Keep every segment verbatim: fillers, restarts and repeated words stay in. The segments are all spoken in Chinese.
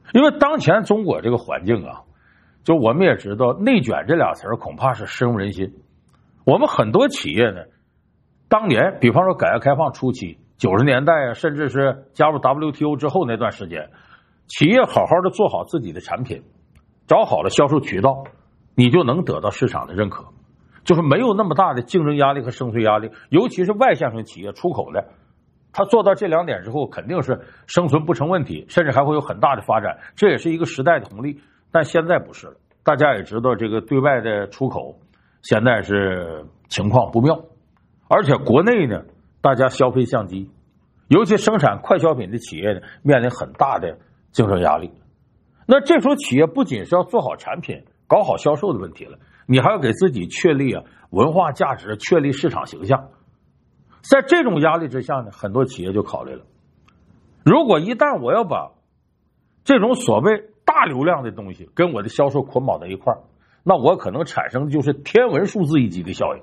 因为当前中国这个环境啊，就我们也知道，内卷这俩词儿恐怕是深入人心。我们很多企业呢，当年比方说改革开放初期九十年代啊，甚至是加入 W T O 之后那段时间，企业好好的做好自己的产品，找好了销售渠道，你就能得到市场的认可，就是没有那么大的竞争压力和生存压力。尤其是外向型企业出口的，他做到这两点之后，肯定是生存不成问题，甚至还会有很大的发展，这也是一个时代的红利。但现在不是了，大家也知道这个对外的出口现在是情况不妙，而且国内呢，大家消费相机，尤其生产快消品的企业呢，面临很大的竞争压力。那这时候企业不仅是要做好产品，搞好销售的问题了，你还要给自己确立啊文化价值，确立市场形象。在这种压力之下呢，很多企业就考虑了，如果一旦我要把这种所谓大流量的东西跟我的销售捆绑在一块儿，那我可能产生的就是天文数字一级的效应。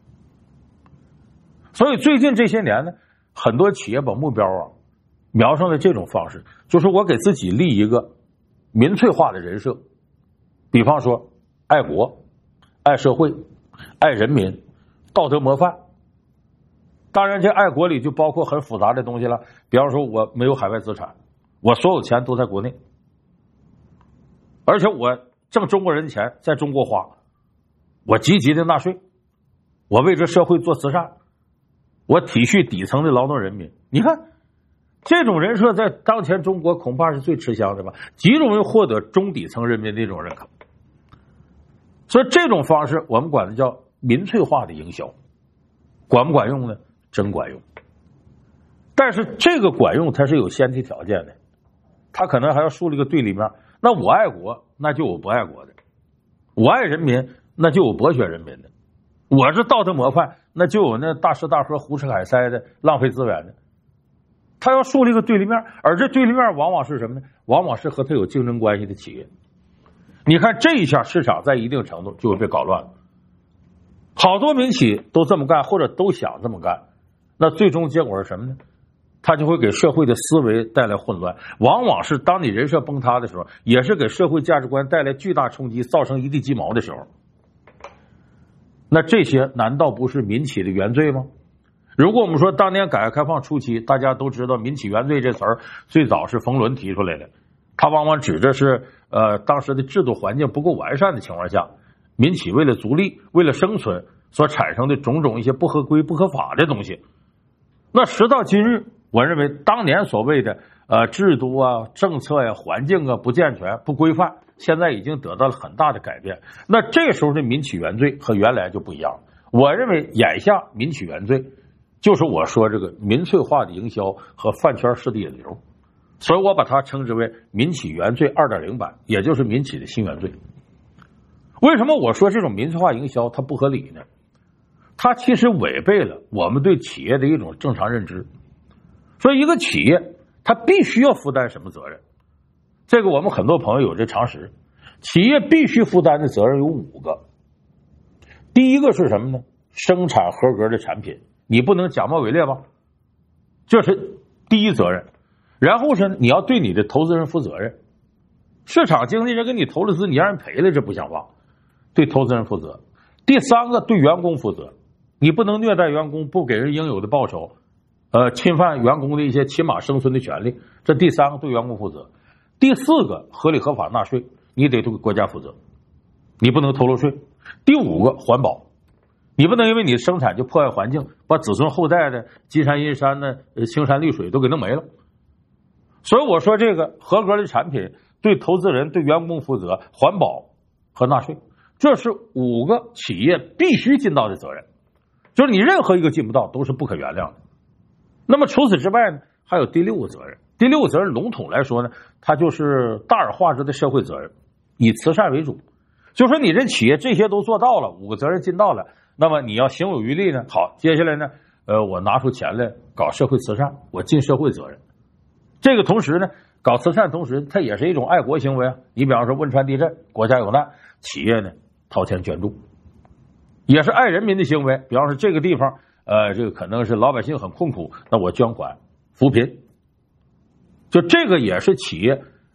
所以最近这些年呢，很多企业把目标啊描上了这种方式，就是我给自己立一个民粹化的人设，比方说爱国、爱社会、爱人民、道德模范。当然这爱国里就包括很复杂的东西了，比方说我没有海外资产，我所有钱都在国内，而且我挣中国人钱在中国花，我积极的纳税，我为这社会做慈善，我体恤底层的劳动人民。你看这种人设在当前中国恐怕是最吃香的吧，极容易获得中底层人民的一种认可。所以这种方式我们管它叫民粹化的营销，管不管用呢？真管用。但是这个管用它是有先提条件的，它可能还要树立个对立面。那我爱国，那就有不爱国的；我爱人民，那就有剥削人民的；我是道德模范，那就有那大吃大喝、胡吃海塞的、浪费资源的。他要树立一个对立面，而这对立面往往是什么呢？往往是和他有竞争关系的企业。你看这一下，市场在一定程度就会被搞乱了。好多民企都这么干，或者都想这么干，那最终结果是什么呢？它就会给社会的思维带来混乱，往往是当你人设崩塌的时候，也是给社会价值观带来巨大冲击，造成一地鸡毛的时候。那这些难道不是民企的原罪吗？如果我们说当年改革开放初期，大家都知道民企原罪这词儿最早是冯仑提出来的，他往往指的是呃当时的制度环境不够完善的情况下，民企为了逐利、为了生存所产生的种种一些不合规、不合法的东西。那时到今日，我认为当年所谓的呃制度啊、政策呀、啊、环境啊不健全、不规范，现在已经得到了很大的改变。那这时候的民企原罪和原来就不一样了。我认为眼下民企原罪就是我说这个民粹化的营销和饭圈式的引流，所以我把它称之为民企原罪 二点零 版，也就是民企的新原罪。为什么我说这种民粹化营销它不合理呢？它其实违背了我们对企业的一种正常认知。说一个企业它必须要负担什么责任，这个我们很多朋友有这常识。企业必须负担的责任有五个。第一个是什么呢？生产合格的产品，你不能假冒伪劣吧，这是第一责任。然后是你要对你的投资人负责任，市场经纪人给你投了资，你让人赔了，这不像话，对投资人负责。第三个，对员工负责，你不能虐待员工，不给人应有的报酬，呃，侵犯员工的一些起码生存的权利，这第三个对员工负责。第四个，合理合法纳税，你得对国家负责，你不能偷漏税。第五个，环保，你不能因为你生产就破坏环境，把子孙后代的金山银山的青山绿水都给弄没了。所以我说这个合格的产品对投资人、对员工负责，环保和纳税，这是五个企业必须尽到的责任，就是你任何一个尽不到都是不可原谅的。那么除此之外呢，还有第六个责任。第六个责任笼统来说呢，它就是大而化之的社会责任，以慈善为主。就说你这企业这些都做到了，五个责任尽到了，那么你要行有余力呢，好，接下来呢，呃，我拿出钱来搞社会慈善，我尽社会责任。这个同时呢，搞慈善同时它也是一种爱国行为啊。你比方说汶川地震，国家有难，企业呢掏钱捐助，也是爱人民的行为。比方说这个地方呃，这个可能是老百姓很困苦，那我捐款扶贫，就这个也是企业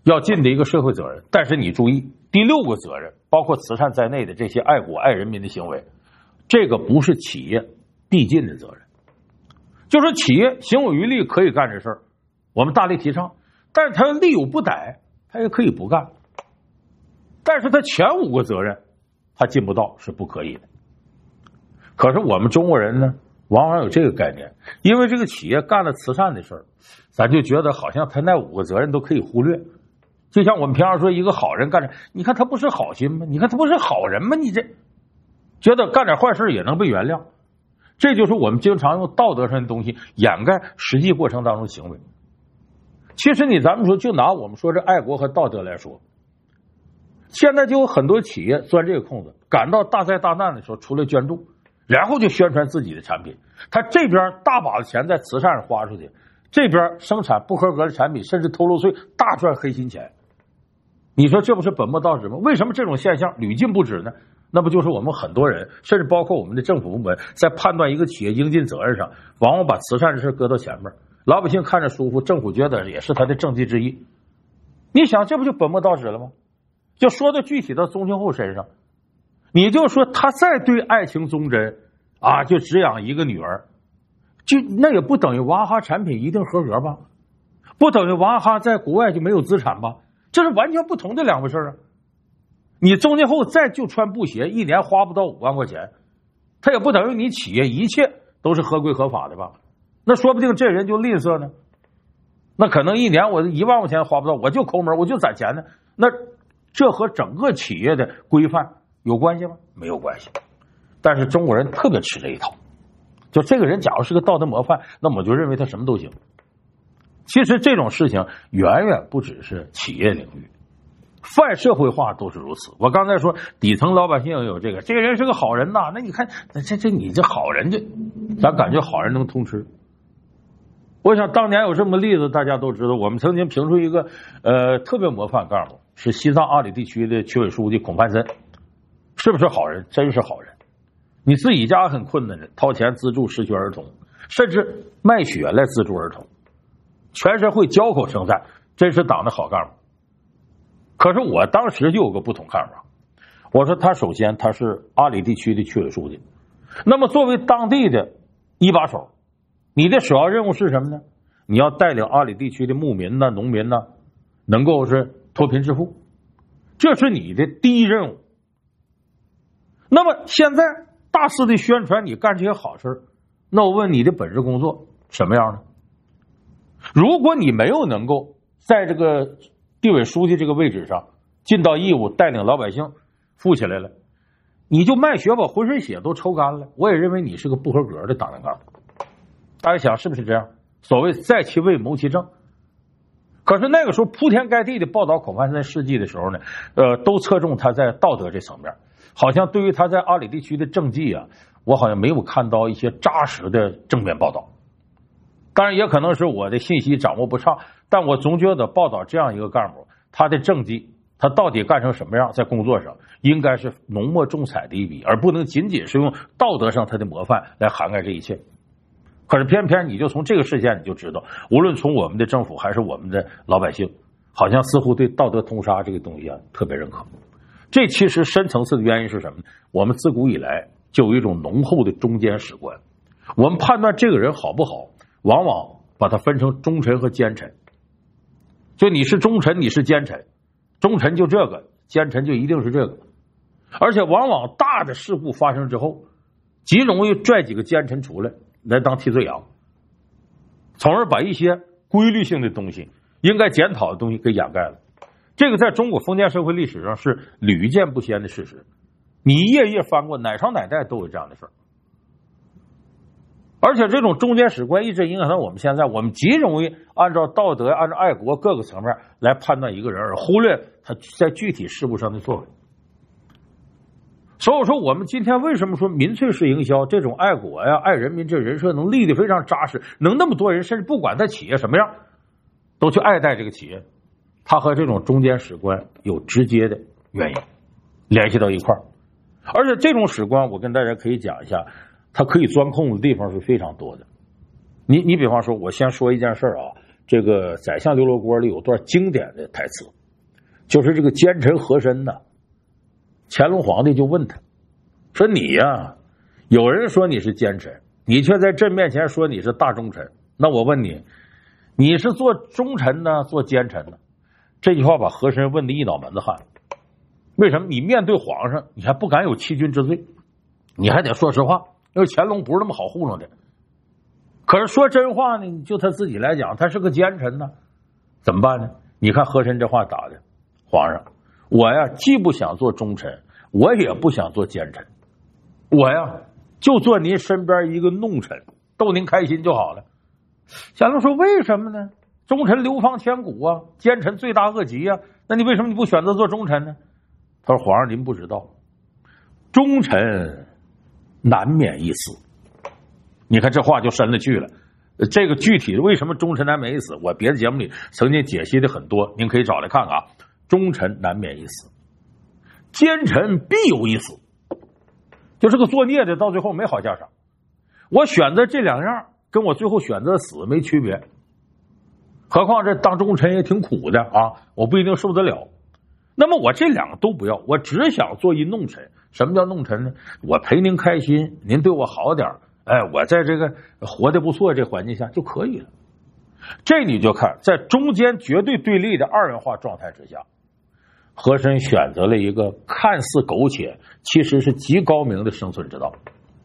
要尽的一个社会责任。但是你注意，第六个责任，包括慈善在内的这些爱国爱人民的行为，这个不是企业递进的责任。就是企业行有余力可以干这事儿，我们大力提倡，但是他力有不逮，他也可以不干。但是他前五个责任他尽不到是不可以的。可是我们中国人呢，往往有这个概念，因为这个企业干了慈善的事儿，咱就觉得好像他那五个责任都可以忽略。就像我们平常说一个好人干这，你看他不是好心吗？你看他不是好人吗？你这觉得干点坏事也能被原谅，这就是我们经常用道德上的东西掩盖实际过程当中的行为。其实你咱们说，就拿我们说这爱国和道德来说，现在就有很多企业钻这个空子，赶到大灾大难的时候出来捐助，然后就宣传自己的产品。他这边大把的钱在慈善上花出去，这边生产不合格的产品，甚至偷漏税，大赚黑心钱。你说这不是本末倒置吗？为什么这种现象屡禁不止呢？那不就是我们很多人，甚至包括我们的政府部门，在判断一个企业应尽责任上，往往把慈善的事搁到前面，老百姓看着舒服，政府觉得也是他的政绩之一。你想，这不就本末倒置了吗？就说到具体到宗庆后身上，你就说他再对爱情忠贞啊，就只养一个女儿，就那也不等于娃哈哈产品一定合格吧？不等于娃哈哈在国外就没有资产吧？这是完全不同的两回事啊！你宗庆后再就穿布鞋，一年花不到五万块钱，他也不等于你企业一切都是合规合法的吧？那说不定这人就吝啬呢，那可能一年我一万块钱花不到，我就抠门，我就攒钱呢。那这和整个企业的规范有关系吗？没有关系。但是中国人特别吃这一套，就这个人假如是个道德模范，那我就认为他什么都行。其实这种事情远远不只是企业领域，泛社会化都是如此。我刚才说底层老百姓有这个，这个人是个好人呐，那你看这这你这好人，这咱感觉好人能通吃。我想当年有这么个例子，大家都知道，我们曾经评出一个呃特别模范干部，是西藏阿里地区的区委书记孔繁森，是不是好人？真是好人。你自己家很困难的，掏钱资助失学儿童，甚至卖血来资助儿童，全社会交口称赞，真是党的好干部。可是我当时就有个不同看法，我说他首先他是阿里地区的区委书记，那么作为当地的一把手，你的首要任务是什么呢？你要带领阿里地区的牧民呢、农民呢，能够是脱贫致富，这是你的第一任务。那么现在大肆的宣传你干这些好事，那我问你的本职工作什么样呢？如果你没有能够在这个地委书记这个位置上尽到义务，带领老百姓富起来了，你就卖血把浑身血都抽干了，我也认为你是个不合格的党员干部。大家想是不是这样？所谓在其位谋其政。可是那个时候铺天盖地的报道孔繁森事迹的时候呢，呃，都侧重他在道德这层面，好像对于他在阿里地区的政绩啊，我好像没有看到一些扎实的正面报道。当然也可能是我的信息掌握不畅，但我总觉得报道这样一个干部，他的政绩他到底干成什么样，在工作上应该是浓墨重彩的一笔，而不能仅仅是用道德上他的模范来涵盖这一切。可是偏偏你就从这个事件你就知道，无论从我们的政府还是我们的老百姓，好像似乎对道德通杀这个东西啊特别认可。这其实深层次的原因是什么呢？我们自古以来就有一种浓厚的中间史观，我们判断这个人好不好，往往把它分成忠臣和奸臣。就你是忠臣，你是奸臣，忠臣就这个，奸臣就一定是这个。而且往往大的事故发生之后，极容易拽几个奸臣出来来当替罪羊，从而把一些规律性的东西、应该检讨的东西给掩盖了。这个在中国封建社会历史上是屡见不鲜的事实，你一页页翻过，哪朝哪代都有这样的事儿。而且这种中间史观一直影响到我们现在，我们极容易按照道德、按照爱国各个层面来判断一个人，而忽略他在具体事务上的作为。所以说我们今天为什么说民粹式营销这种爱国呀、爱人民这人设能立得非常扎实，能那么多人甚至不管他企业什么样都去爱戴这个企业，它和这种中间史观有直接的原因联系到一块儿。而且这种史观我跟大家可以讲一下，它可以钻空的地方是非常多的。你你比方说，我先说一件事啊，这个宰相刘罗锅里有段经典的台词， 就是这个奸臣和珅呢。乾隆皇帝就问他说：“你呀、啊，有人说你是奸臣，你却在朕面前说你是大忠臣。那我问你，你是做忠臣呢，做奸臣呢？”这句话把和珅问的一脑门子汗。为什么？你面对皇上，你还不敢有欺君之罪，你还得说实话。因为乾隆不是那么好糊弄的。可是说真话呢，就他自己来讲，他是个奸臣呢，怎么办呢？你看和珅这话打的，皇上，我呀既不想做忠臣，我也不想做奸臣，我呀就做您身边一个弄臣，逗您开心就好了。乾隆说：“为什么呢？忠臣流芳千古啊，奸臣罪大恶极啊，那你为什么你不选择做忠臣呢？”他说：“皇上您不知道，忠臣难免一死。”你看这话就深了去了。这个具体为什么忠臣难免一死，我别的节目里曾经解析的很多，您可以找来看看啊。忠臣难免一死，奸臣必有一死，就这个作孽的到最后没好下场。我选择这两样跟我最后选择死没区别，何况这当忠臣也挺苦的啊，我不一定受得了。那么我这两个都不要，我只想做一弄臣。什么叫弄臣呢？我陪您开心，您对我好点，哎，我在这个活得不错这环境下就可以了。这你就看在中间绝对对立的二元化状态之下，和珅选择了一个看似苟且其实是极高明的生存之道。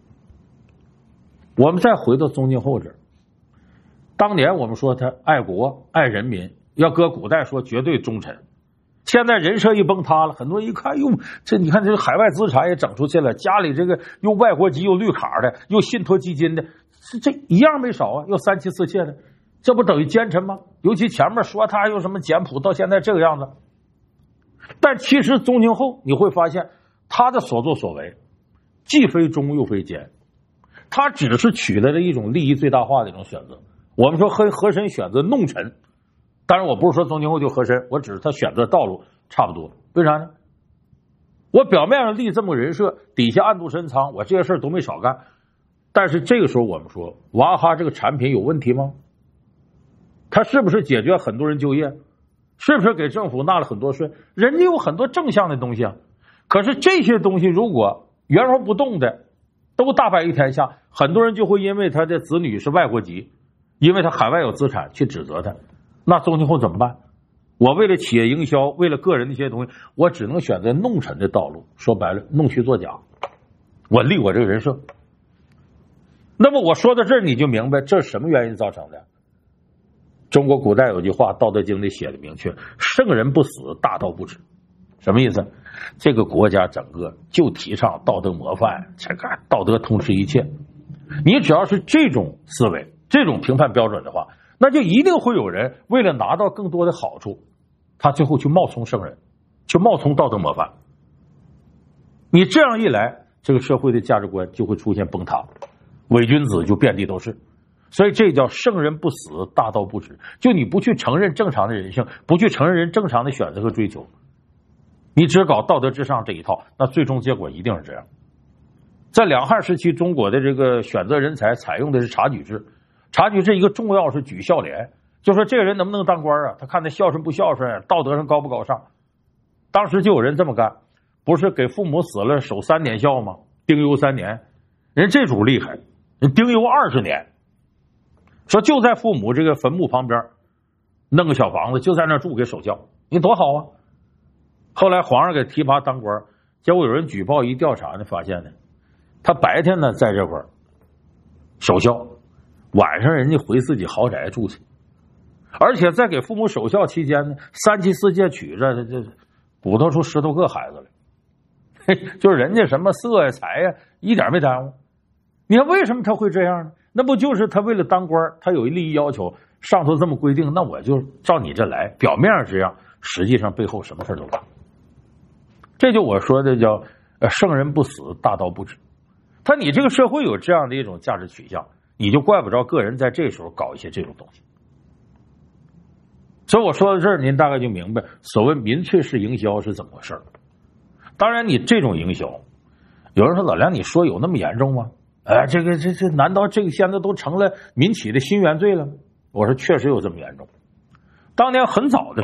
我们再回到宗敬后这儿，当年我们说他爱国爱人民，要搁古代说绝对忠臣。现在人设一崩塌了，很多人一看，哟，这你看这个海外资产也整出去了，家里这个又外国籍又绿卡的，又信托基金的，这一样没少啊，又三妻四妾的，这不等于奸臣吗？尤其前面说他又什么简朴，到现在这个样子。但其实宗敬后你会发现，他的所作所为既非忠又非奸，他只是取得了一种利益最大化的一种选择。我们说和和珅选择弄臣，当然我不是说宗敬后就和珅，我只是他选择道路差不多。为啥呢？我表面上立这么个人设，底下暗度深藏，我这些事儿都没少干。但是这个时候我们说，娃哈哈这个产品有问题吗？它是不是解决很多人就业？是不是给政府纳了很多税？人家有很多正向的东西啊。可是这些东西如果原封不动的都大摆于天下，很多人就会因为他的子女是外国籍，因为他海外有资产去指责他。那宗敬后怎么办？我为了企业营销，为了个人的一些东西，我只能选择弄臣的道路。说白了，弄虚作假，我立我这个人设。那么我说到这儿，你就明白这是什么原因造成的。中国古代有句话，《道德经》里写的明确：圣人不死，大道不止。什么意思？这个国家整个就提倡道德模范，这个道德通吃一切。你只要是这种思维，这种评判标准的话，那就一定会有人为了拿到更多的好处，他最后去冒充圣人，去冒充道德模范。你这样一来，这个社会的价值观就会出现崩塌，伪君子就遍地都是。所以这叫圣人不死，大道不止。就你不去承认正常的人性，不去承认人正常的选择和追求，你只搞道德至上这一套，那最终结果一定是这样。在两汉时期，中国的这个选择人才采用的是察举制。察举制一个重要是举孝廉，就说这个人能不能当官啊？他看他孝顺不孝顺，道德上高不高尚。当时就有人这么干，不是给父母死了守三年孝吗？丁忧三年，人这主厉害，人丁忧二十年。说就在父母这个坟墓旁边弄个小房子，就在那住给守孝，你多好啊！后来皇上给提拔当官，结果有人举报一调查呢，发现呢，他白天呢在这块守孝，晚上人家回自己豪宅住去，而且在给父母守孝期间呢，三妻四妾娶着，这鼓捣出十多个孩子来。嘿，就是人家什么色呀财呀一点没耽误。你看为什么他会这样呢？那不就是他为了当官，他有一利益要求，上头这么规定，那我就照你这来，表面上这样，实际上背后什么事都干。这就我说的叫呃圣人不死，大道不止。他你这个社会有这样的一种价值取向，你就怪不着个人在这时候搞一些这种东西。所以我说到这儿，您大概就明白所谓民粹式营销是怎么回事。当然你这种营销，有人说老梁你说有那么严重吗？哎，这个这这难道这个现在都成了民企的新原罪了吗？我说确实有这么严重。当年很早的时候，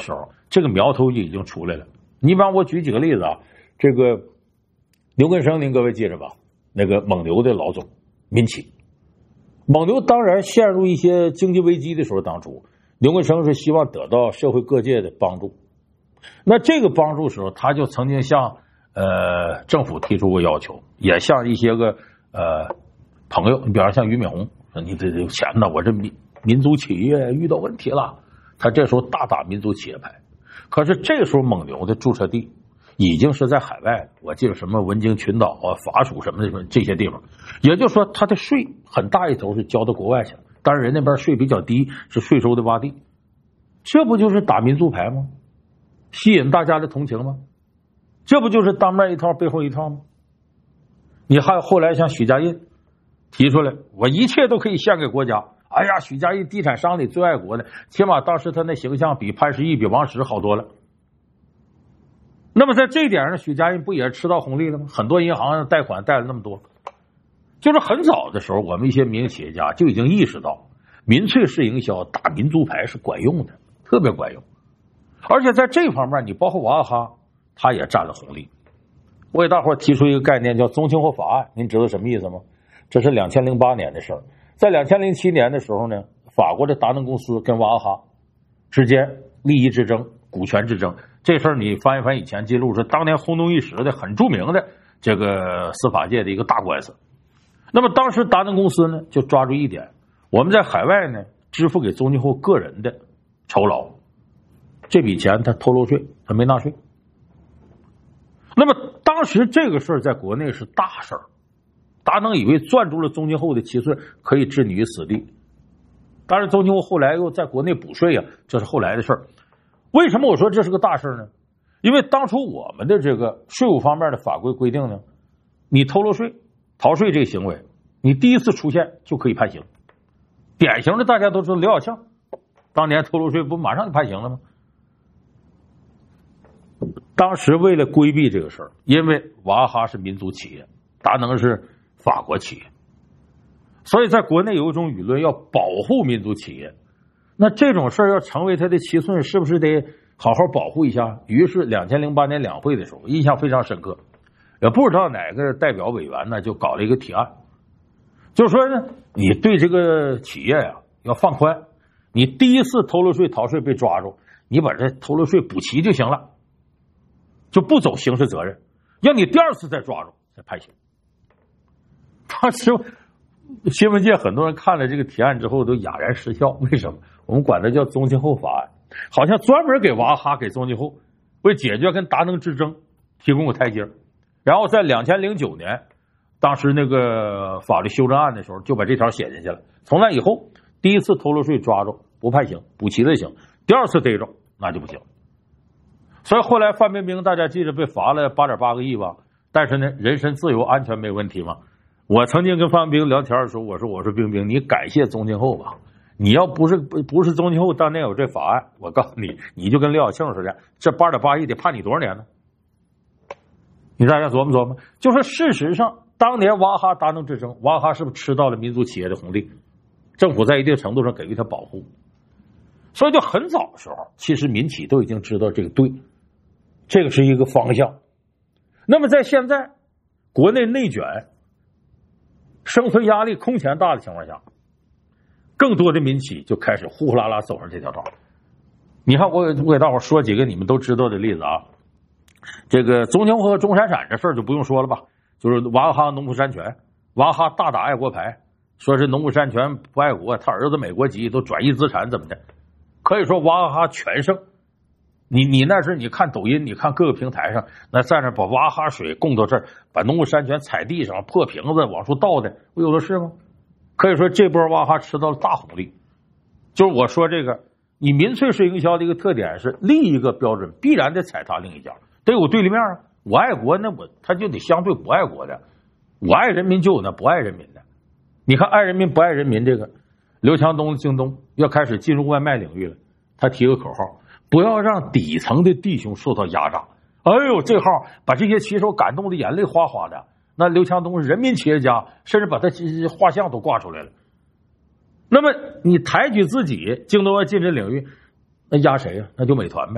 这个苗头就已经出来了。你比方我举几个例子啊，这个牛根生您各位记着吧，那个蒙牛的老总，民企。蒙牛当然陷入一些经济危机的时候，当初牛根生是希望得到社会各界的帮助。那这个帮助时候，他就曾经向呃政府提出过要求，也向一些个呃朋友，你比方像俞敏洪说：“你这这钱呢，我这民民族企业遇到问题了。”他这时候大打民族企业牌。可是这时候蒙牛的注册地已经是在海外，我记得什么文京群岛啊、法属什么的这些地方，也就是说他的税很大一头是交到国外去了。当然人那边税比较低，是税收的洼地。这不就是打民族牌吗？吸引大家的同情吗？这不就是当面一套背后一套吗？你还有后来像许家印提出来，我一切都可以献给国家。哎呀，许家印地产商里最爱国的，起码当时他那形象比潘石屹、比王石好多了。那么在这一点上，许家印不也是吃到红利了吗？很多银行贷款贷了那么多，就是很早的时候，我们一些民营企业家就已经意识到，民粹式营销打民族牌是管用的，特别管用。而且在这方面，你包括娃哈哈，他也占了红利。我给大伙提出一个概念，叫宗庆后法案，您知道什么意思吗？这是两千零八年的事儿。在两千零七年的时候呢，法国的达能公司跟娃哈哈之间利益之争、股权之争，这事儿你翻一翻以前记录，是当年轰动一时的、很著名的这个司法界的一个大官司。那么当时达能公司呢，就抓住一点，我们在海外呢支付给宗庆后个人的酬劳，这笔钱他偷漏税，他没纳税。那么当时这个事儿在国内是大事儿，达能以为攥住了宗庆后的七寸可以置你于死地。当然宗庆后后来又在国内补税啊，这是后来的事儿。为什么我说这是个大事呢？因为当初我们的这个税务方面的法规规定呢，你偷漏税、逃税这个行为，你第一次出现就可以判刑。典型的大家都知道刘小庆当年偷漏税不马上就判刑了吗？当时为了规避这个事儿，因为娃哈哈是民族企业，达能是法国企业，所以在国内有一种舆论要保护民族企业。那这种事儿要成为他的七寸，是不是得好好保护一下？于是两千零八年两会的时候，印象非常深刻，也不知道哪个代表委员呢就搞了一个提案，就是说呢，你对这个企业呀、啊、要放宽，你第一次偷漏税逃税被抓住，你把这偷漏税补齐就行了，就不走刑事责任，要你第二次再抓住再判刑。当时新闻界很多人看了这个提案之后都哑然失笑，为什么？我们管它叫宗庆后法案，好像专门给娃哈哈、给宗庆后为解决跟达能之争提供个台阶。然后在两千零九年，当时那个法律修正案的时候就把这条写进去了，从那以后第一次偷漏税抓住不判刑，补齐了行，第二次逮着那就不行。所以后来范冰冰大家记着被罚了八点八个亿吧，但是呢人身自由安全没问题嘛。我曾经跟范冰冰聊天的时候，我说我说冰冰，你感谢宗庆后吧，你要不是不是宗庆后当年有这法案，我告诉你，你就跟刘晓庆似的，这八点八亿得判你多少年呢？你大家琢磨琢磨，就说事实上当年娃哈哈达能之争，娃哈哈是不是吃到了民族企业的红利？政府在一定程度上给予他保护，所以就很早的时候，其实民企都已经知道这个对，这个是一个方向。那么在现在国内内卷、生存压力空前大的情况下，更多的民企就开始呼呼啦啦走上这条道。你看我我给大伙说几个你们都知道的例子啊，这个宗庆后和钟闪闪这事儿就不用说了吧，就是娃哈哈农夫山泉，娃哈哈大打爱国牌，说是农夫山泉不爱国，他儿子美国籍都转移资产怎么的，可以说娃哈哈全胜。你你那时你看抖音，你看各个平台上那在那把娃哈哈水供到这儿，把农夫山泉踩地上破瓶子往出倒的不有的是吗？可以说这波娃哈哈吃到了大红利。就是我说这个你民粹式营销的一个特点是另一个标准必然得踩踏另一家，得有对立面啊。我爱国那我他就得相对不爱国的，我爱人民就有那不爱人民的。你看爱人民不爱人民这个刘强东京东要开始进入外卖领域了，他提个口号，不要让底层的弟兄受到压榨。哎呦，这号把这些骑手感动的眼泪哗哗的。那刘强东是人民企业家，甚至把他画像都挂出来了。那么你抬举自己京东要进这领域，那压谁呀？那就美团呗。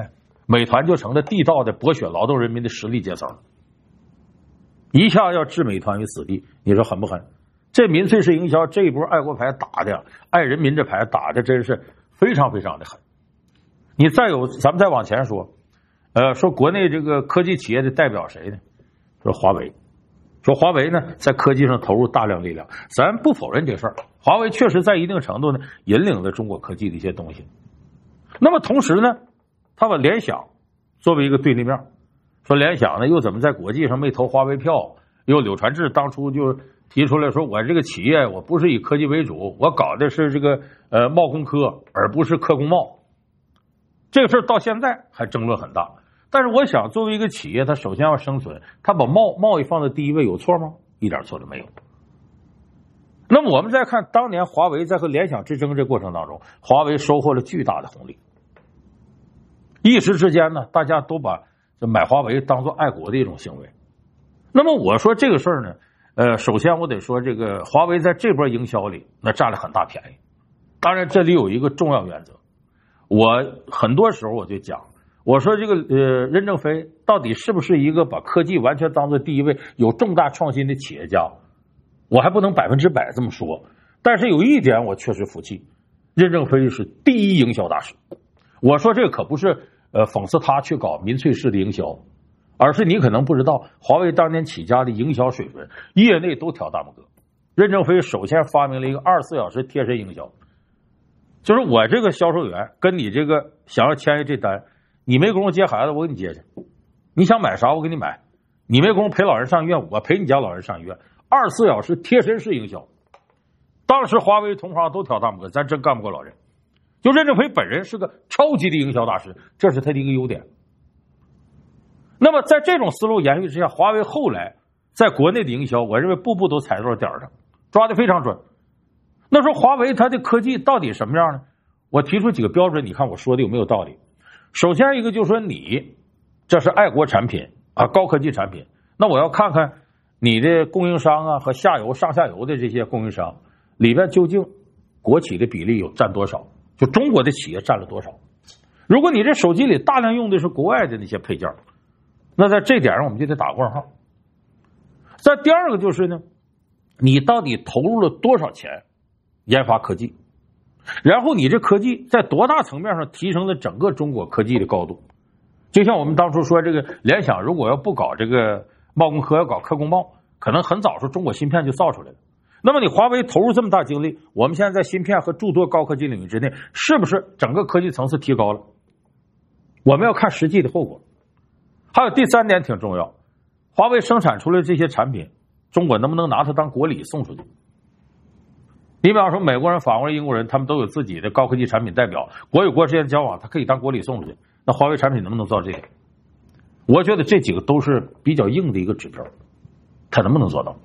美团就成了地道的剥削劳动人民的实力阶层，一下要置美团于死地，你说狠不狠？这民粹式营销这一波爱国牌打的，爱人民这牌打的真是非常非常的狠。你再有，咱们再往前说，呃，说国内这个科技企业的代表谁呢？说华为，说华为呢在科技上投入大量力量，咱不否认这事儿，华为确实在一定程度呢引领了中国科技的一些东西。那么同时呢，他把联想作为一个对立面，说联想呢又怎么在国际上没投华为票？又柳传志当初就提出来说，我这个企业我不是以科技为主，我搞的是这个呃贸工科，而不是科工贸。这个事儿到现在还争论很大。但是我想，作为一个企业，它首先要生存，它把贸贸易放在第一位有错吗？一点错都没有。那么我们再看当年华为在和联想之争这过程当中，华为收获了巨大的红利。一时之间呢，大家都把买华为当做爱国的一种行为。那么我说这个事儿呢，呃，首先我得说，这个华为在这波营销里那占了很大便宜。当然，这里有一个重要原则，我很多时候我就讲。我说这个呃，任正非到底是不是一个把科技完全当做第一位、有重大创新的企业家？我还不能百分之百这么说，但是有一点我确实服气，任正非是第一营销大师。我说这个可不是呃讽刺他去搞民粹式的营销，而是你可能不知道，华为当年起家的营销水准，业内都挑大拇哥。任正非首先发明了一个二十四小时贴身营销，就是我这个销售员跟你这个想要签这单。你没工夫接孩子，我给你接去；你想买啥，我给你买；你没工夫陪老人上医院，我陪你家老人上医院。二十四小时贴身式营销，当时华为同行都挑大拇哥，咱真干不过老任。就任正非本人是个超级的营销大师，这是他的一个优点。那么在这种思路延续之下，华为后来在国内的营销，我认为步步都踩到了点上，抓得非常准。那说华为它的科技到底什么样呢？我提出几个标准，你看我说的有没有道理？首先一个就是说，你这是爱国产品啊，高科技产品，那我要看看你的供应商啊和下游上下游的这些供应商里边究竟国企的比例有占多少，就中国的企业占了多少。如果你这手机里大量用的是国外的那些配件，那在这点上我们就得打个问号。再第二个就是呢，你到底投入了多少钱研发科技，然后你这科技在多大层面上提升了整个中国科技的高度。就像我们当初说，这个联想如果要不搞这个贸工科，要搞科工贸，可能很早时候中国芯片就造出来了。那么你华为投入这么大精力，我们现在在芯片和诸多高科技领域之内，是不是整个科技层次提高了？我们要看实际的后果。还有第三点挺重要，华为生产出来这些产品，中国能不能拿它当国礼送出去？你比方说美国人、法国人、英国人，他们都有自己的高科技产品代表，国与国之间交往，它可以当国礼送出去。那华为产品能不能做到这点？我觉得这几个都是比较硬的一个指标，它能不能做到？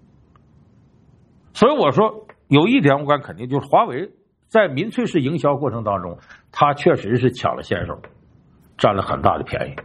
所以我说有一点我敢肯定，就是华为在民粹式营销过程当中，它确实是抢了先手，占了很大的便宜。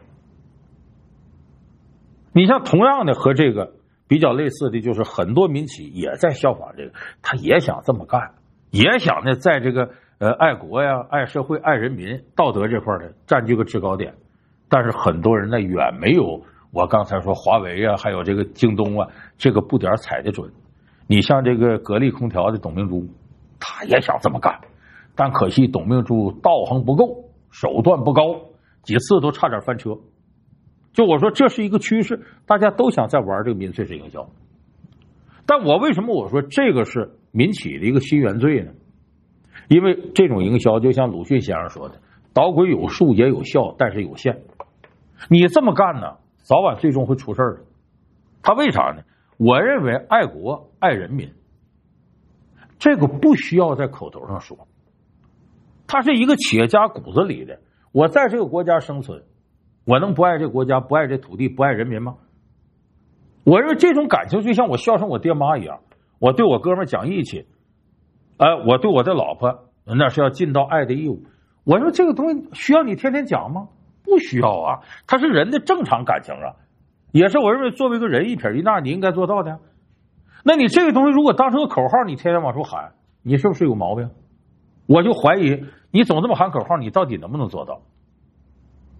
你像同样的和这个比较类似的，就是很多民企也在效仿这个，他也想这么干，也想呢在这个呃爱国呀、爱社会、爱人民、道德这块呢占据个制高点，但是很多人呢远没有我刚才说华为啊，还有这个京东啊这个步点踩得准。你像这个格力空调的董明珠，他也想这么干，但可惜董明珠道行不够，手段不高，几次都差点翻车。就我说这是一个趋势，大家都想在玩这个民粹式营销。但我为什么我说这个是民企的一个新原罪呢？因为这种营销就像鲁迅先生说的，导轨有术也有效，但是有限。你这么干呢，早晚最终会出事的。他为啥呢？我认为爱国爱人民这个不需要在口头上说，他是一个企业家骨子里的。我在这个国家生存，我能不爱这个国家，不爱这土地，不爱人民吗？我认为这种感情就像我孝顺我爹妈一样，我对我哥们讲义气，呃，我对我的老婆那是要尽到爱的义务。我说这个东西需要你天天讲吗？不需要啊，它是人的正常感情啊，也是我认为作为一个人一撇一捺你应该做到的。那你这个东西如果当成个口号，你天天往出喊，你是不是有毛病？我就怀疑你总这么喊口号，你到底能不能做到？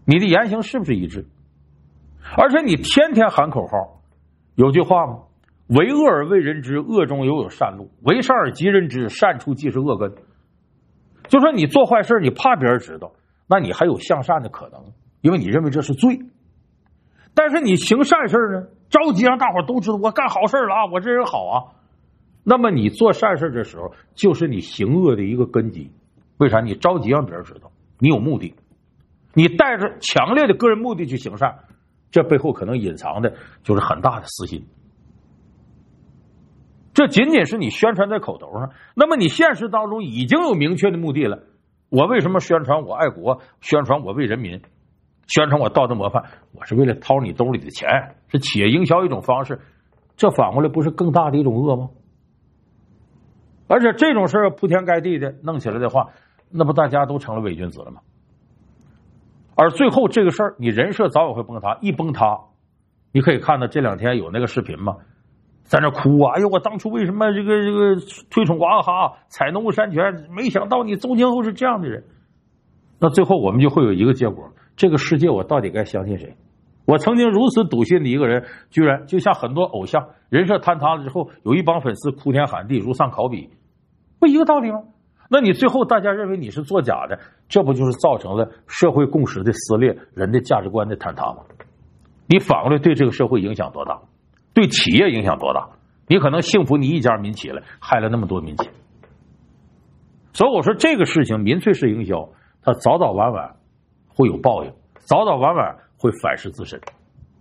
你的言行是不是一致？而且你天天喊口号，有句话吗？为恶而为人知，恶中犹有善路；为善而急人知，善处即是恶根。就说你做坏事，你怕别人知道，那你还有向善的可能，因为你认为这是罪。但是你行善事呢，着急让大伙都知道我干好事了啊，我这人好啊。那么你做善事的时候，就是你行恶的一个根基。为啥？你着急让别人知道，你有目的，你带着强烈的个人目的去行善，这背后可能隐藏的就是很大的私心。这仅仅是你宣传在口头上，那么你现实当中已经有明确的目的了。我为什么宣传我爱国，宣传我为人民，宣传我道德模范？我是为了掏你兜里的钱，是企业营销一种方式，这反过来不是更大的一种恶吗？而且这种事儿铺天盖地的弄起来的话，那不大家都成了伪君子了吗？而最后这个事儿，你人设早晚会崩塌，一崩塌，你可以看到这两天有那个视频嘛，在那哭啊！哎呦，我当初为什么这个这个推崇娃哈哈，采农务山泉，没想到你宗庆后是这样的人。那最后我们就会有一个结果：这个世界我到底该相信谁？我曾经如此笃信的一个人，居然就像很多偶像，人设坍塌了之后，有一帮粉丝哭天喊地，如丧考妣，不一个道理吗？那你最后大家认为你是作假的，这不就是造成了社会共识的撕裂，人的价值观的坍塌吗？你反过来对这个社会影响多大？对企业影响多大？你可能幸福你一家民企了，害了那么多民企。所以我说这个事情民粹式营销，它早早晚晚会有报应，早早晚晚会反噬自身。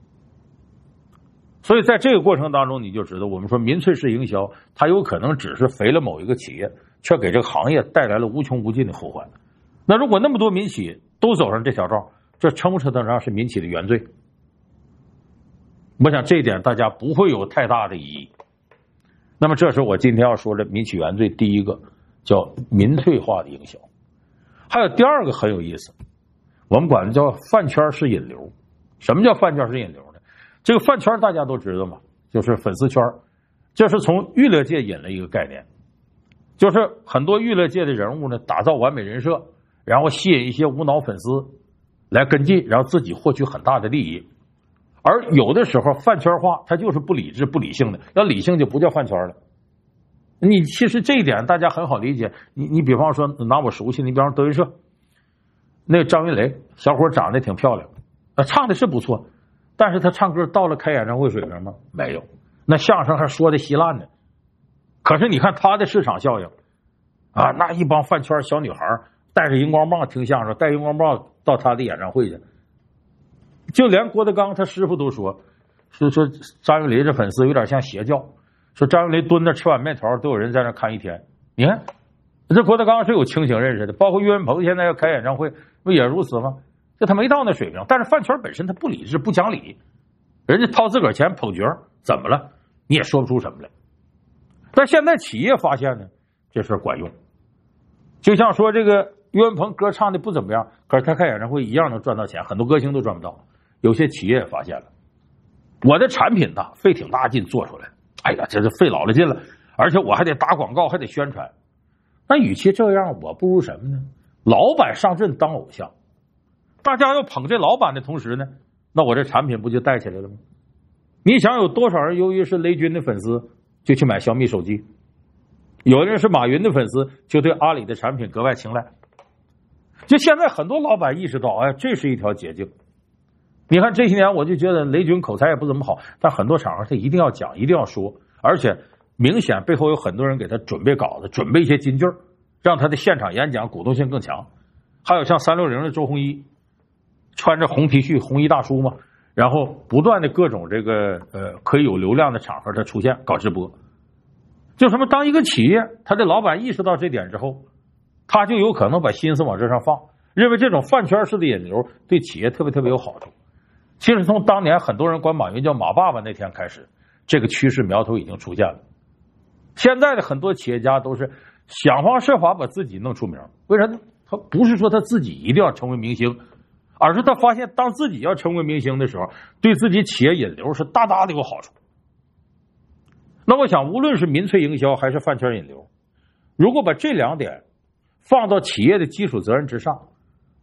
所以在这个过程当中，你就知道我们说民粹式营销，它有可能只是肥了某一个企业，却给这个行业带来了无穷无尽的后患。那如果那么多民企都走上这条道，这称不称得上是民企的原罪？我想这一点大家不会有太大的疑义。那么这是我今天要说的民企原罪，第一个叫民粹化的营销。还有第二个很有意思，我们管它叫饭圈式引流。什么叫饭圈式引流呢？这个饭圈大家都知道嘛，就是粉丝圈，这是从娱乐界引了一个概念，就是很多娱乐界的人物呢，打造完美人设，然后吸引一些无脑粉丝来跟进，然后自己获取很大的利益。而有的时候饭圈化它就是不理智不理性的，要理性就不叫饭圈了。你其实这一点大家很好理解，你你比方说拿我熟悉，你比方说德云社那个张云雷，小伙长得挺漂亮，唱的是不错，但是他唱歌到了开演唱会水平吗？没有。那相声还说的稀烂呢。可是你看他的市场效应啊，那一帮饭圈小女孩带着荧光棒听相声，带荧光棒到他的演唱会去。就连郭德纲他师傅都说，说说张云雷这粉丝有点像邪教，说张云雷蹲那吃碗面条都有人在那看一天。你看这郭德纲是有清醒认识的，包括岳云鹏现在要开演唱会不也如此吗？这他没到那水平，但是饭圈本身他不理智不讲理，人家掏自个儿钱捧角，怎么了？你也说不出什么来。但现在企业发现呢，这事管用。就像说这个岳云鹏歌唱的不怎么样，可是他开演唱会一样能赚到钱，很多歌星都赚不到。有些企业也发现了，我的产品呢费挺大劲做出来，哎呀，这是费老了劲了，而且我还得打广告，还得宣传。那与其这样，我不如什么呢？老板上阵当偶像，大家要捧这老板的同时呢，那我这产品不就带起来了吗？你想有多少人由于是雷军的粉丝就去买小米手机，有的人是马云的粉丝就对阿里的产品格外青睐。就现在很多老板意识到，哎，这是一条捷径。你看这些年我就觉得雷军口才也不怎么好，但很多场合他一定要讲，一定要说，而且明显背后有很多人给他准备稿子，准备一些金句，让他的现场演讲鼓动性更强。还有像三六零的周鸿祎，穿着红 T 恤，红衣大叔嘛，然后不断的各种这个呃可以有流量的场合他出现搞直播。就什么当一个企业他的老板意识到这点之后，他就有可能把心思往这上放，认为这种饭圈式的引流对企业特别特别有好处。其实从当年很多人管马云叫马爸爸那天开始，这个趋势苗头已经出现了。现在的很多企业家都是想方设法把自己弄出名，为啥呢？他不是说他自己一定要成为明星，而是他发现当自己要成为明星的时候，对自己企业引流是大大的有好处。那我想无论是民粹营销还是饭圈引流，如果把这两点放到企业的基础责任之上，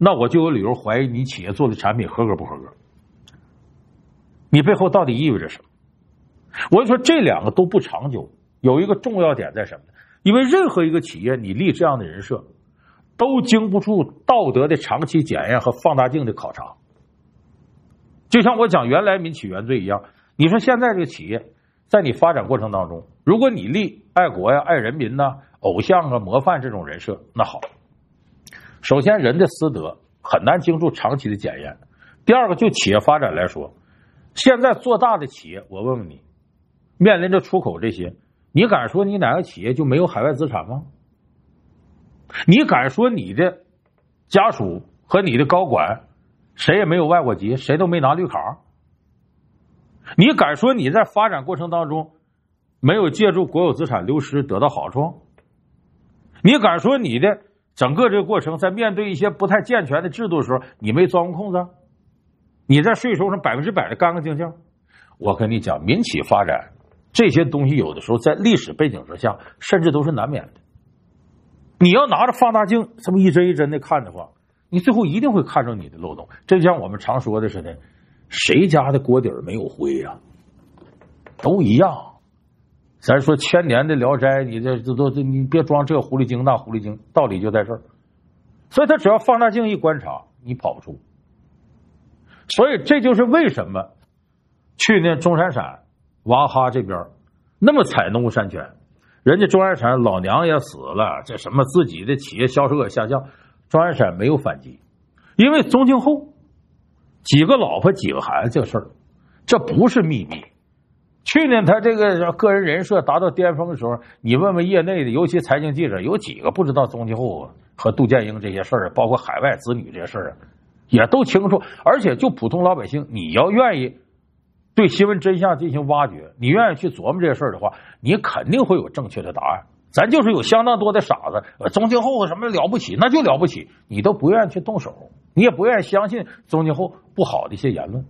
那我就有理由怀疑你企业做的产品合格不合格，你背后到底意味着什么？我就说这两个都不长久，有一个重要点在什么呢？因为任何一个企业你立这样的人设，都经不住道德的长期检验和放大镜的考察。就像我讲原来民企原罪一样，你说现在这个企业在你发展过程当中，如果你立爱国呀、爱人民呐、偶像啊、模范这种人设，那好，首先人的私德很难经住长期的检验。第二个，就企业发展来说，现在做大的企业，我问问你，面临着出口这些，你敢说你哪个企业就没有海外资产吗？你敢说你的家属和你的高管谁也没有外国籍，谁都没拿绿卡？你敢说你在发展过程当中没有借助国有资产流失得到好处？你敢说你的整个这个过程在面对一些不太健全的制度的时候，你没钻空子？你在税收上百分之百的干干净净？我跟你讲，民企发展这些东西有的时候在历史背景之下，甚至都是难免的。你要拿着放大镜这么一帧一帧的看的话，你最后一定会看着你的漏洞。这就像我们常说的似的，谁家的锅底没有灰呀、啊？都一样。咱说千年的聊斋，你这这都你别装这狐狸精那狐狸精，道理就在这儿。所以他只要放大镜一观察，你跑不出。所以这就是为什么去年钟闪闪娃哈哈这边那么踩农务山泉，人家钟闪闪老娘也死了，这什么自己的企业销售额下降，钟闪闪没有反击，因为宗庆后几个老婆几个孩子这事儿，这不是秘密。去年他这个个人人设达到巅峰的时候，你问问业内的，尤其财经记者，有几个不知道宗庆后和杜建英这些事儿，包括海外子女这些事儿，也都清楚。而且就普通老百姓，你要愿意对新闻真相进行挖掘，你愿意去琢磨这些事儿的话，你肯定会有正确的答案。咱就是有相当多的傻子，宗庆后什么了不起，那就了不起，你都不愿意去动手，你也不愿意相信宗庆后不好的一些言论。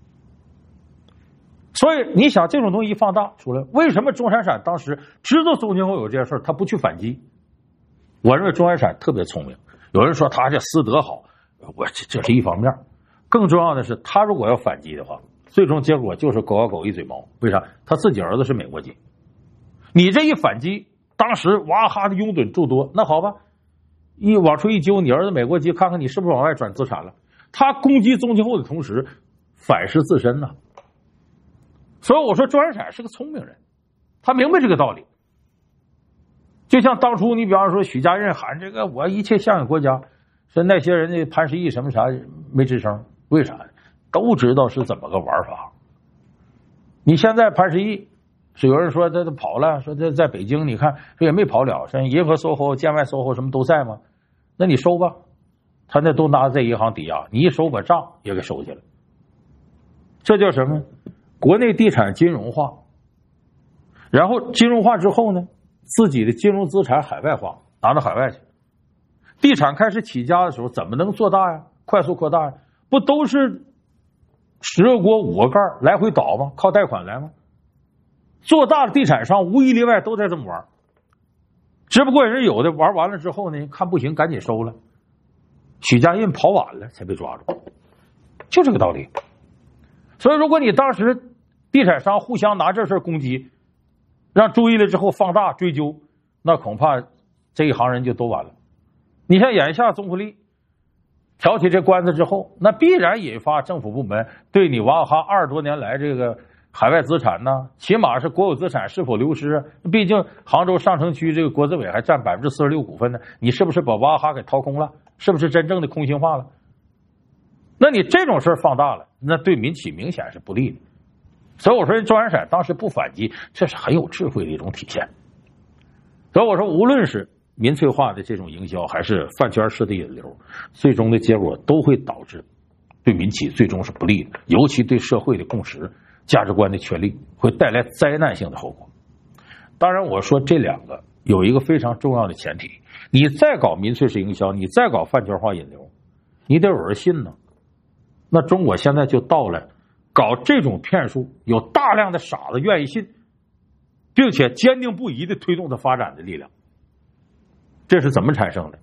所以你想这种东西一放大出来，为什么钟闪闪当时知道宗庆后有这些事儿，他不去反击？我认为钟闪闪特别聪明。有人说他这私德好，我这这是一方面，更重要的是他如果要反击的话，最终结果就是狗咬狗一嘴毛。为啥？他自己儿子是美国籍，你这一反击，当时娃哈哈的拥趸诸多，那好吧，一往出一揪，你儿子美国籍，看看你是不是往外转资产了。他攻击宗庆后的同时反噬自身呢。所以我说钟闪闪是个聪明人，他明白这个道理。就像当初你比方说许家印喊这个我一切向给国家，说那些人家潘石屹什么啥没吱声，为啥？都知道是怎么个玩法。你现在潘石屹是有人说他都跑了，说这在北京你看这也没跑了，像银河 S O H O、建外 S O H O 什么都在吗？那你收吧，他那都拿在银行抵押，你一收把账也给收起来。这叫什么？国内地产金融化，然后金融化之后呢，自己的金融资产海外化，拿到海外去。地产开始起家的时候，怎么能做大呀？快速扩大呀？不都是十个锅五个盖来回倒吗？靠贷款来吗？做大的地产商无一例外都在这么玩，只不过人有的玩完了之后呢，看不行赶紧收了。许家印跑晚了才被抓住，就这个道理。所以如果你当时地产商互相拿这事攻击，让注意了之后放大追究，那恐怕这一行人就都完了。你像眼下宗馥莉挑起这官司之后，那必然引发政府部门对你娃哈哈二十多年来这个海外资产呢，起码是国有资产是否流失，毕竟杭州上城区这个国资委还占百分之四十六股份呢，你是不是把娃哈哈给掏空了？是不是真正的空心化了？那你这种事放大了，那对民企明显是不利的。所以我说钟闪闪当时不反击，这是很有智慧的一种体现。所以我说无论是民粹化的这种营销，还是饭圈式的引流，最终的结果都会导致对民企最终是不利的，尤其对社会的共识价值观的确立会带来灾难性的后果。当然我说这两个有一个非常重要的前提，你再搞民粹式营销，你再搞饭圈化引流，你得有人信呢。那中国现在就到了搞这种骗术，有大量的傻子愿意信，并且坚定不移的推动它发展的力量。这是怎么产生的？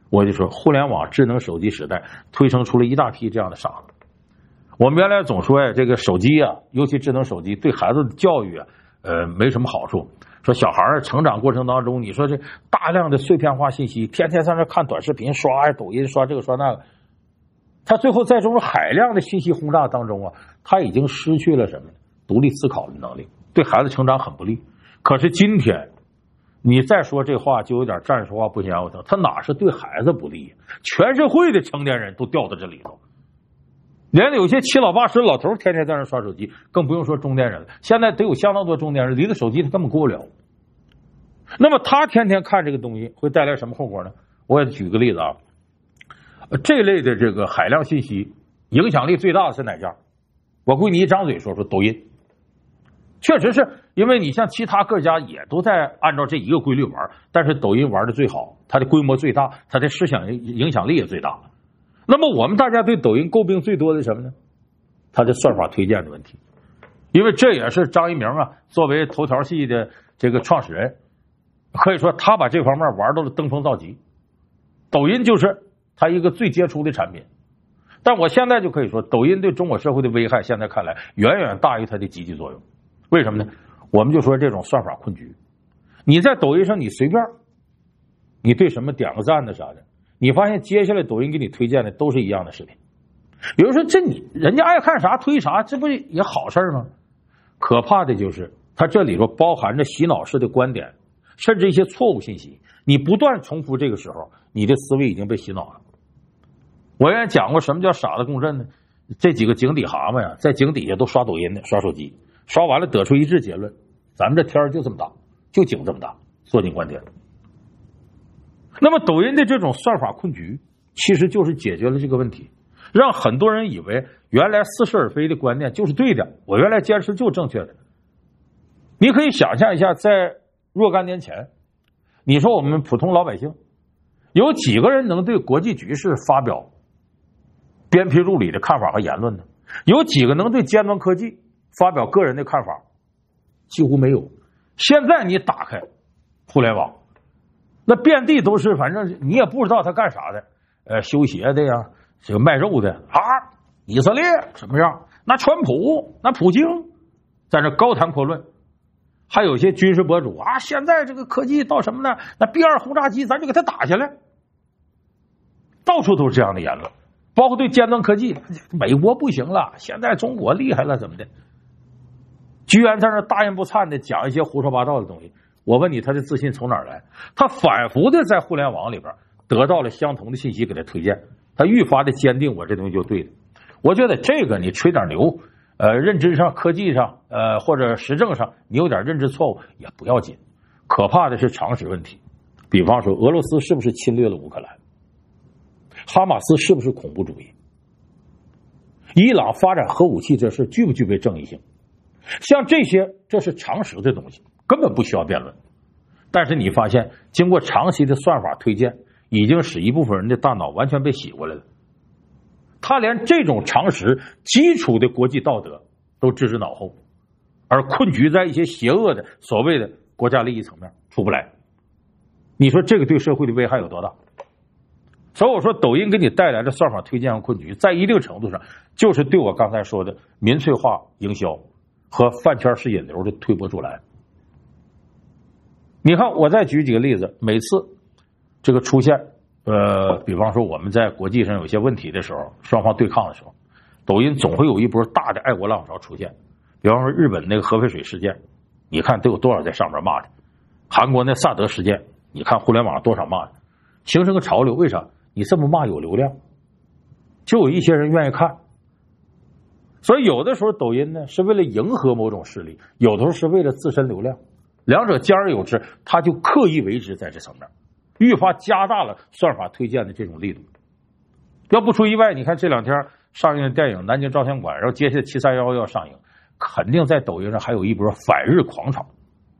我就说，互联网智能手机时代推生出了一大批这样的傻子。我们原来总说呀，这个手机啊，尤其智能手机对孩子的教育啊，呃，没什么好处。说小孩成长过程当中，你说这大量的碎片化信息，天天在那看短视频、刷呀抖音、刷这个刷那个，他最后在这种海量的信息轰炸当中啊，他已经失去了什么？独立思考的能力，对孩子成长很不利。可是今天，你再说这话就有点站着说话不嫌腰疼，他哪是对孩子不利？全社会的成年人都掉到这里头。连有些七老八十老头天天在那刷手机，更不用说中年人了。现在得有相当多中年人离了手机他根本过不了。那么他天天看这个东西会带来什么后果呢？我也举个例子啊，这类的这个海量信息影响力最大的是哪家？我估计你一张嘴说说抖音。确实是因为你像其他各家也都在按照这一个规律玩，但是抖音玩的最好，它的规模最大，它的思想影响力也最大。那么我们大家对抖音诟病最多的什么呢？它的算法推荐的问题。因为这也是张一鸣啊作为头条系的这个创始人，可以说他把这方面玩到了登峰造极。抖音就是他一个最杰出的产品。但我现在就可以说，抖音对中国社会的危害现在看来远远大于它的积极作用。为什么呢？我们就说这种算法困局，你在抖音上你随便你对什么点个赞的啥的，你发现接下来抖音给你推荐的都是一样的视频。比如说这你人家爱看啥推啥，这不也好事吗？可怕的就是它这里头包含着洗脑式的观点，甚至一些错误信息，你不断重复，这个时候你的思维已经被洗脑了。我原来讲过什么叫傻子共振呢？这几个井底蛤蟆呀，在井底下都刷抖音的，刷手机，刷完了得出一致结论，咱们这天就这么大，就井这么大，坐井观天。那么抖音的这种算法困局其实就是解决了这个问题，让很多人以为原来似是而非的观念就是对的，我原来坚持就是正确的。你可以想象一下，在若干年前，你说我们普通老百姓有几个人能对国际局势发表鞭辟入里的看法和言论呢？有几个能对尖端科技发表个人的看法？几乎没有。现在你打开互联网，那遍地都是，反正你也不知道他干啥的，呃，修鞋的呀，这个卖肉的啊，以色列什么样？那川普，那普京，在这高谈阔论。还有些军事博主啊，现在这个科技到什么呢？那 B 二轰炸机咱就给它打下来，到处都是这样的言论。包括对尖端科技，美国不行了，现在中国厉害了怎么的，居然在那大言不惭的讲一些胡说八道的东西。我问你，他的自信从哪儿来？他反复的在互联网里边得到了相同的信息给他推荐，他愈发的坚定我这东西就对的。我觉得这个你吹点牛，呃，认知上、科技上，呃，或者实证上你有点认知错误也不要紧，可怕的是常识问题。比方说俄罗斯是不是侵略了乌克兰？哈马斯是不是恐怖主义？伊朗发展核武器这事具不具备正义性？像这些，这是常识的东西，根本不需要辩论。但是你发现，经过长期的算法推荐，已经使一部分人的大脑完全被洗过来了。他连这种常识、基础的国际道德都置之脑后，而困局在一些邪恶的所谓的国家利益层面出不来。你说这个对社会的危害有多大？所以我说，抖音给你带来的算法推荐和困局，在一定程度上就是对我刚才说的民粹化营销和饭圈式引流的推波助澜。你看，我再举几个例子，每次这个出现，呃，比方说我们在国际上有些问题的时候，双方对抗的时候，抖音总会有一波大的爱国浪潮出现。比方说日本那个核废水事件，你看都有多少在上面骂的；韩国那萨德事件，你看互联网多少骂的，形成个潮流。为啥？你这么骂有流量，就有一些人愿意看。所以有的时候抖音呢是为了迎合某种势力，有的时候是为了自身流量，两者兼而有之，他就刻意为之，在这层面愈发加大了算法推荐的这种力度。要不出意外，你看这两天上映的电影《南京照相馆》，然后接下来七三幺要上映，肯定在抖音上还有一波反日狂潮。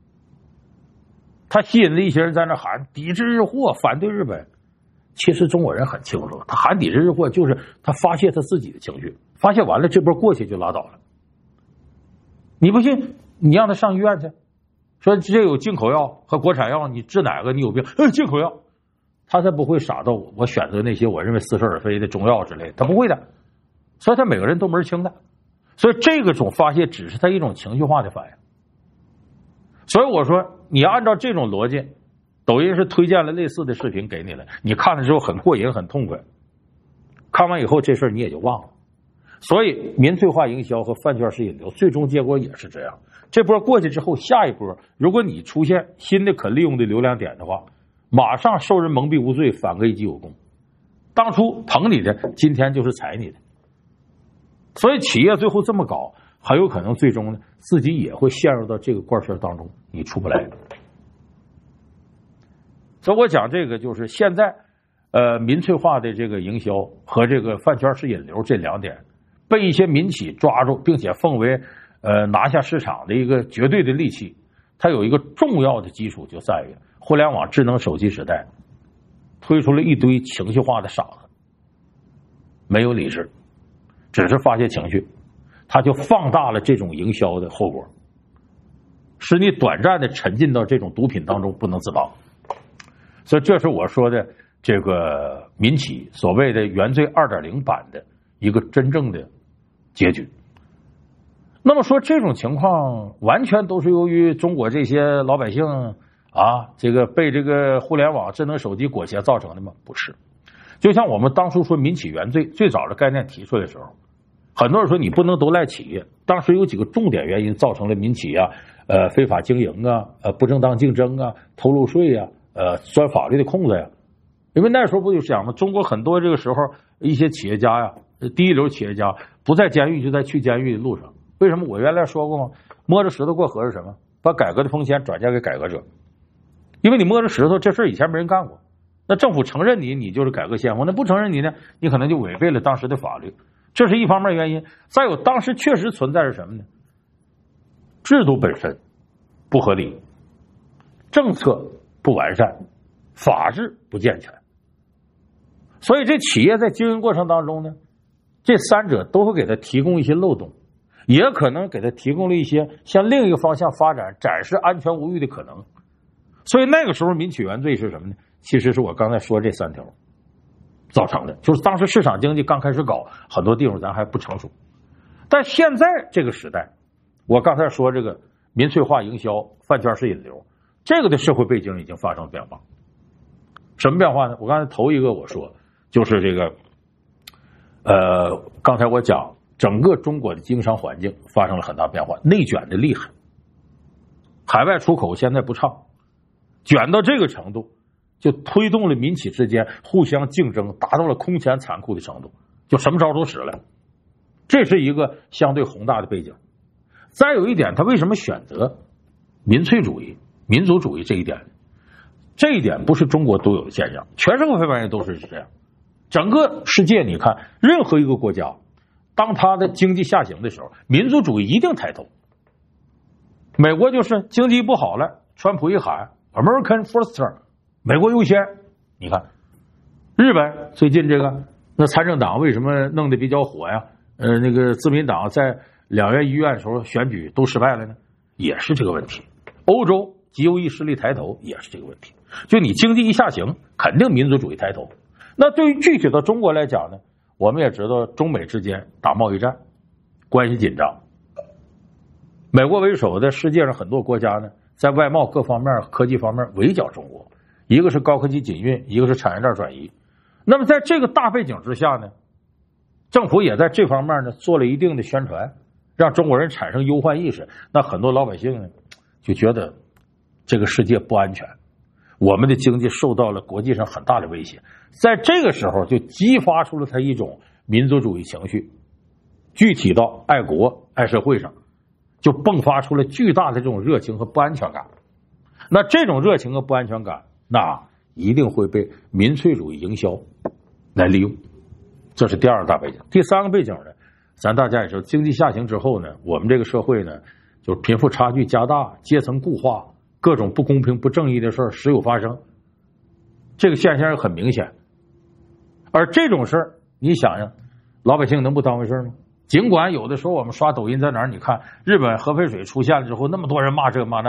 他吸引了一些人在那喊抵制日货，反对日本。其实中国人很清楚，他喊抵制日货就是他发泄他自己的情绪，发泄完了这波过去就拉倒了。你不信，你让他上医院去，说这有进口药和国产药，你治哪个？你有病？呃，进口药， 他才不会傻到我选择那些我认为似是而非的中药之类的，他不会的。所以他每个人都门清的，所以这个种发泄只是他一种情绪化的反应。所以我说，你按照这种逻辑，抖音是推荐了类似的视频给你了，你看了之后很过瘾很痛快，看完以后这事儿你也就忘了。所以民粹化营销和饭圈式引流最终结果也是这样，这波过去之后，下一波如果你出现新的可利用的流量点的话，马上受人蒙蔽无罪，反个一级有功。当初捧你的，今天就是踩你的。所以企业最后这么搞，很有可能最终呢自己也会陷入到这个怪圈当中，你出不来。所以我讲这个就是现在呃民粹化的这个营销和这个饭圈式引流这两点被一些民企抓住，并且奉为呃拿下市场的一个绝对的利器。它有一个重要的基础，就在于互联网智能手机时代推出了一堆情绪化的傻子，没有理智，只是发泄情绪，它就放大了这种营销的后果，使你短暂的沉浸到这种毒品当中不能自拔。所以这是我说的这个民企所谓的原罪 二点零 版的一个真正的结局。那么说这种情况完全都是由于中国这些老百姓啊，这个被这个互联网智能手机裹挟造成的吗？不是。就像我们当初说民企原罪最早的概念提出来的时候，很多人说你不能都赖企业，当时有几个重点原因造成了民企啊，呃，非法经营啊，呃，不正当竞争啊，偷漏税啊，呃，钻法律的空子呀。因为那时候不就讲吗？中国很多这个时候一些企业家呀，第一流企业家不在监狱就在去监狱的路上。为什么？我原来说过吗？摸着石头过河是什么？把改革的风险转嫁给改革者。因为你摸着石头，这事以前没人干过，那政府承认你，你就是改革先锋；那不承认你呢，你可能就违背了当时的法律。这是一方面原因。再有，当时确实存在是什么呢？制度本身不合理，政策不完善，法治不健全。所以这企业在经营过程当中呢，这三者都会给他提供一些漏洞，也可能给他提供了一些向另一个方向发展、展示安全无虞的可能。所以那个时候民企原罪是什么呢？其实是我刚才说这三条造成的，就是当时市场经济刚开始搞，很多地方咱还不成熟。但现在这个时代，我刚才说这个民粹化营销、饭圈式引流，这个的社会背景已经发生变化。什么变化呢？我刚才头一个我说就是这个呃，刚才我讲整个中国的经商环境发生了很大变化，内卷的厉害，海外出口现在不畅，卷到这个程度，就推动了民企之间互相竞争，达到了空前残酷的程度，就什么招都使了。这是一个相对宏大的背景。再有一点，他为什么选择民粹主义、民族主义这一点？这一点不是中国独有的现象，全世界范围都是这样。整个世界，你看，任何一个国家，当他的经济下行的时候，民族主义一定抬头。美国就是经济不好了，川普一喊 American First， 美国优先。你看，日本最近这个那参政党为什么弄得比较火呀？呃，那个自民党在两院一院的时候选举都失败了呢，也是这个问题。欧洲极右翼势力抬头也是这个问题。就你经济一下行，肯定民族主义抬头。那对于具体的中国来讲呢，我们也知道中美之间打贸易战，关系紧张。美国为首的世界上很多国家呢，在外贸各方面、科技方面围剿中国，一个是高科技禁运，一个是产业链转移。那么在这个大背景之下呢，政府也在这方面呢做了一定的宣传，让中国人产生忧患意识。那很多老百姓呢就觉得这个世界不安全，我们的经济受到了国际上很大的威胁。在这个时候就激发出了他一种民族主义情绪，具体到爱国爱社会上，就迸发出了巨大的这种热情和不安全感。那这种热情和不安全感，那一定会被民粹主义营销来利用。这是第二个大背景。第三个背景呢，咱大家也知道，经济下行之后呢，我们这个社会呢，就是贫富差距加大，阶层固化，各种不公平不正义的事儿时有发生，这个现象很明显。而这种事儿，你想想，老百姓能不当回事吗？尽管有的时候我们刷抖音在哪儿，你看日本核废水出现了之后，那么多人骂这骂那，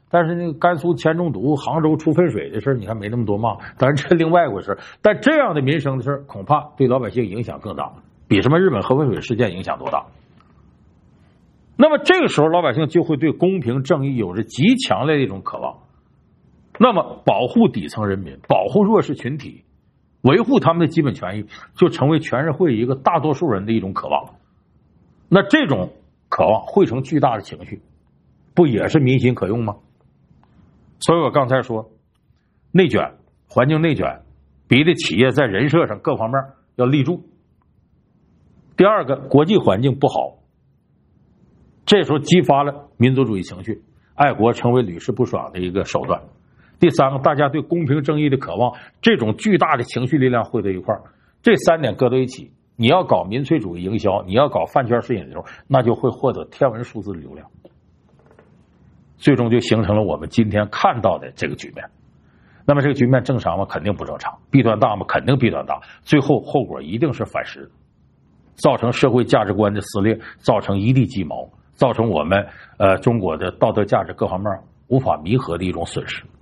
但是那个甘肃铅中毒、杭州出粪水的事你看没那么多骂，当然这另外一回事。但这样的民生的事恐怕对老百姓影响更大，比什么日本核废水事件影响多大。那么这个时候老百姓就会对公平正义有着极强烈的一种渴望，那么保护底层人民，保护弱势群体，维护他们的基本权益，就成为全社会一个大多数人的一种渴望。那这种渴望汇成巨大的情绪，不也是民心可用吗？所以我刚才说内卷，环境内卷逼得企业在人设上各方面要立住。第二个，国际环境不好，这时候激发了民族主义情绪，爱国成为屡试不爽的一个手段。第三个，大家对公平正义的渴望，这种巨大的情绪力量汇在一块儿，这三点搁到一起，你要搞民粹主义营销，你要搞饭圈式引流，那就会获得天文数字的流量，最终就形成了我们今天看到的这个局面。那么这个局面正常吗？肯定不正常。弊端大吗？肯定弊端大。最后后果一定是反噬，造成社会价值观的撕裂，造成一地鸡毛，造成我们呃中国的道德价值各方面无法弥合的一种损失。